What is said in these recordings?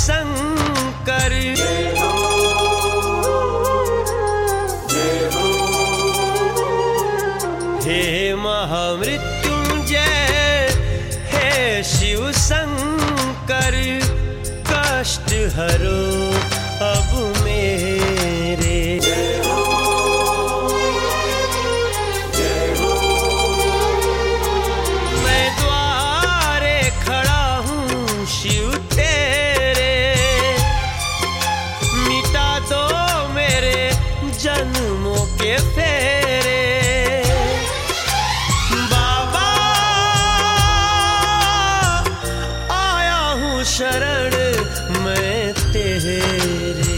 शंकर। हे महामृत्युंजय हे शिव शंकर, कष्ट हरो अब मेरे। मैं द्वारे खड़ा हूँ शिव तेरे, मिटा दो मेरे जन्मों के फेरे। शरण मैं तेरे।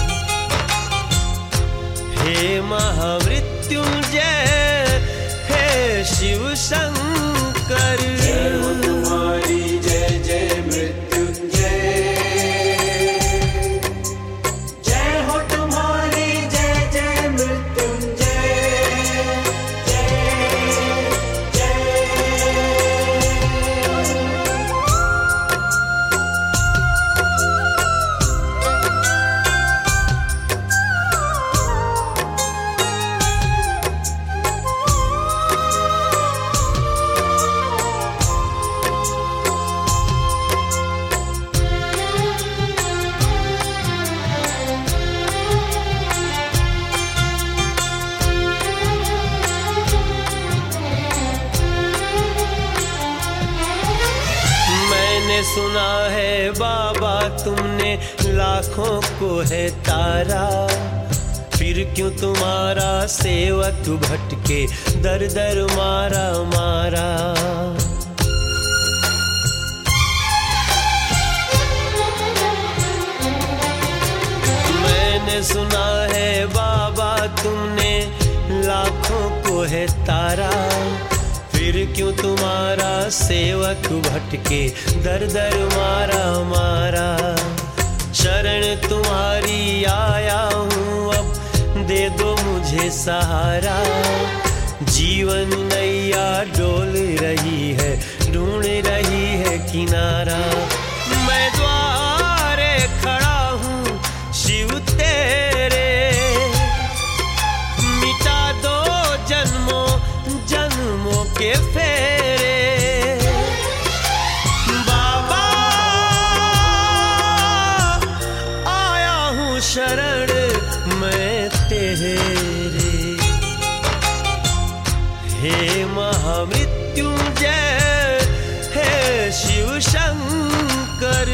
हे महामृत्युंजय हे शिव शंकर। जय हो तुम्हारी जय जय मृत्युंजय, जय हो तुम्हारी जय जय मृत्युंजय, जय जय। सुना है बाबा तुमने लाखों को है तारा, फिर क्यों तुम्हारा सेवक भटके दर दर मारा मारा। मैंने सुना है बाबा तुमने लाखों को है तारा, फिर क्यों तुम्हारा सेवक भटके दर दर मारा मारा। शरण तुम्हारी आया हूँ अब दे दो मुझे सहारा, जीवन नैया डोल रही है ढूंढ रही है किनारा। मैं द्वारे खड़ा हूँ शिव तेरे, मिटा दो जन्मों जन्मों के फेरे। बाबा आया हूँ शरण मैं तेरे। हे महामृत्युंजय हे शिव शंकर।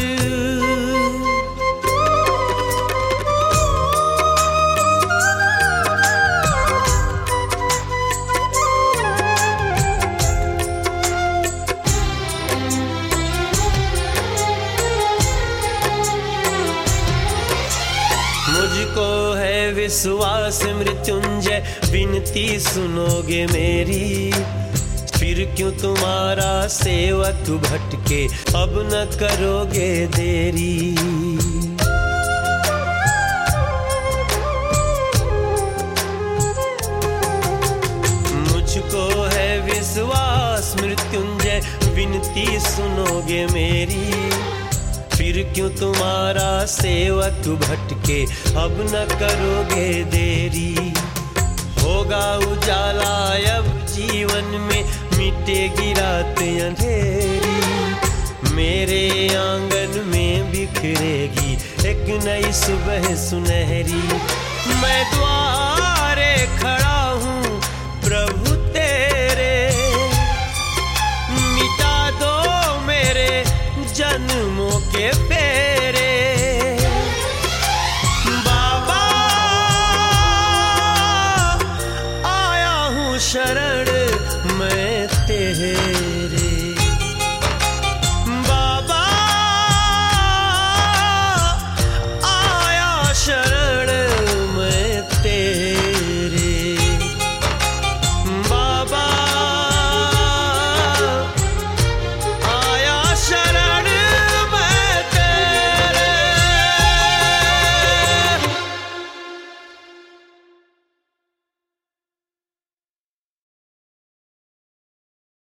मुझको है विश्वास मृत्युंजय विनती सुनोगे मेरी, फिर क्यों तुम्हारा सेवक भटके अब न करोगे देरी। मुझको है विश्वास मृत्युंजय विनती सुनोगे मेरी, फिर क्यों तुम्हारा सेवक भटके अब न करोगे देरी। होगा उजाला अब जीवन में मिटेगी रात अंधेरी, मेरे आंगन में बिखरेगी एक नई सुबह सुनहरी। मैं द्वारे खड़ा